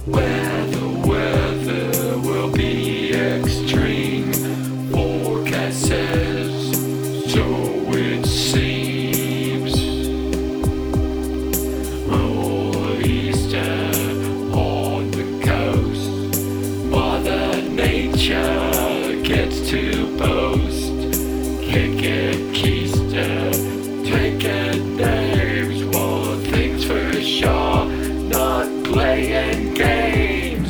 where the weather will be extreme. Forecast says, so it seems. Nor'easter on the coast, Mother Nature gets to boast. Kick it, keister, take it, names. One thing's for sure, not playing games.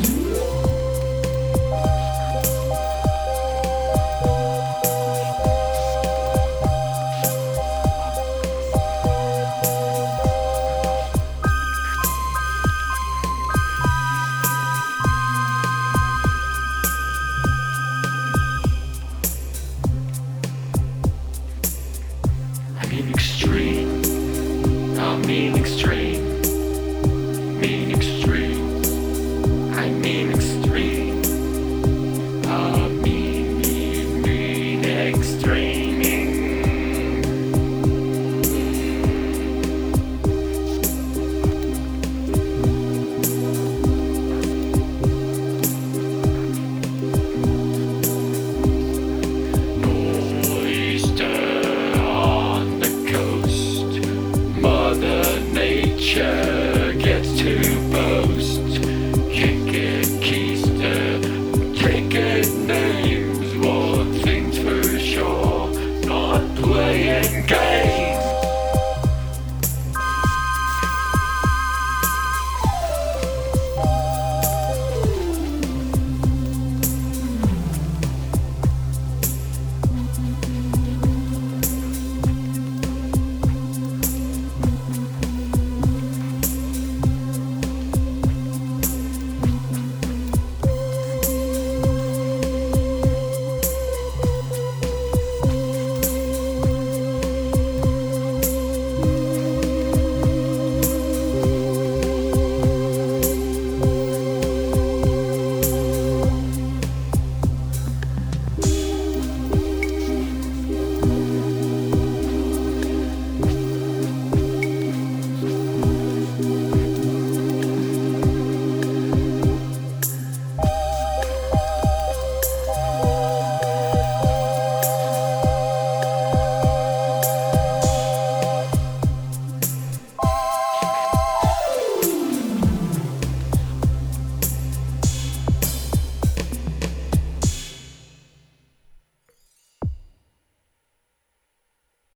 I mean extreme. I mean extreme. Mean extreme. I mean extreme. I mean extreme. Nor'easter on the coast, Mother Nature gets to boast.